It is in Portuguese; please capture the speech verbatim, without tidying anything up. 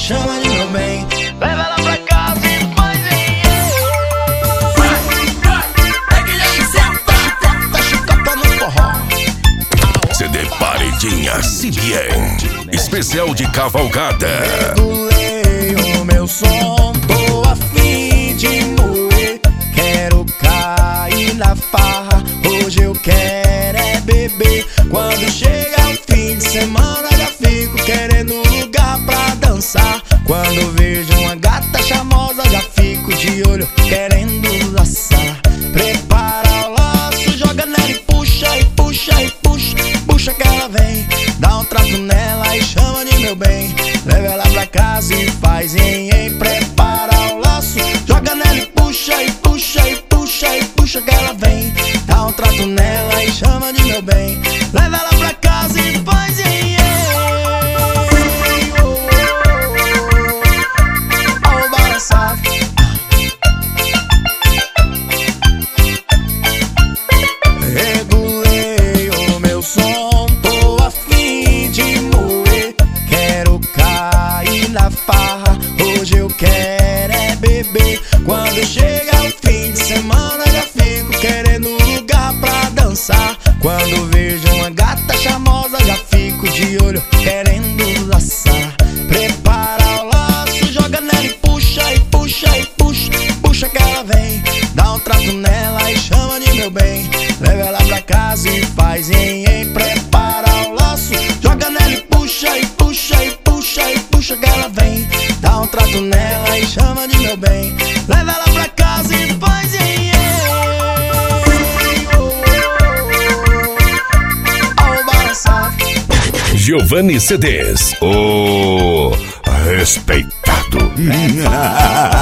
chama de meu bem, leva ela pra casa e faz em chicota no forró. C D Paredinha C B N, especial de cavalgada. Regulei o meu som, tô a fim de moer. Quero cair na farra, hoje eu quero é beber. Quando chega o fim de semana já fico querendo um lugar pra dançar. Quando vejo uma gata charmosa já fico de olho querendo laçar. Prepara o laço, joga nela e puxa, e puxa, e puxa, puxa que ela vem. Dá um trato nela e chama de meu bem, leva ela pra casa e faz em, em. Prepara o laço, joga nela e puxa, e puxa, e puxa, e puxa que ela vem. Dá um trato nela e chama de meu bem, leva ela pra casa e faz em, em. Oh, balançar. Regulei o meu som, tô a fim de moer. Quero cair na farra, hoje eu quero é beber. Quando chega o fim de semana já fico querendo um lugar pra dançar. Quando vejo uma gata charmosa já fico de olho querendo laçar. Prepara o laço, joga nela e puxa, e puxa, e puxa, puxa que ela vem. Dá um trato nela e chama de meu bem, leva ela pra casa e faz em, em. Prepara o laço, joga nela e puxa, e puxa, e puxa, e puxa que ela vem. Dá um trato nela e chama de meu bem, leva ela pra casa e faz em, em. Oh, balançar. Giovanni C Ds, o respeitado.